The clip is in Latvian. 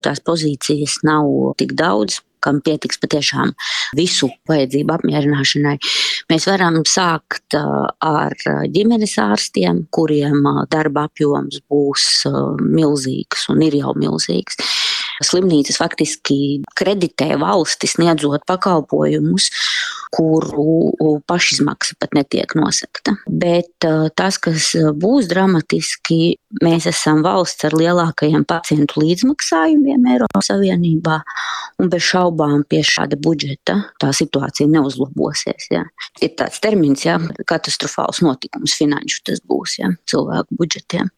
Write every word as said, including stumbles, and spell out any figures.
tās pozīcijas nav tik daudz, kam pietiks patiešām visu vajadzību apmierināšanai. Mēs varam sākt ar ģimenes ārstiem, kuriem darba apjoms būs milzīgs un ir jau milzīgs. Slimnīcas faktiski kreditē valsti sniedzot pakalpojumus, kuru pašizmaksa pat netiek nosegta. Bet tas, kas būs dramatiski, mēs esam valsts ar lielākajiem pacientu līdzmaksājumiem Eiropas Savienībā, un bez šaubām pie šāda budžeta tā situācija neuzlabosies. Ja. Ir tāds termins, ja, katastrofāls notikums finanšu tas būs, ja, cilvēku budžetiem.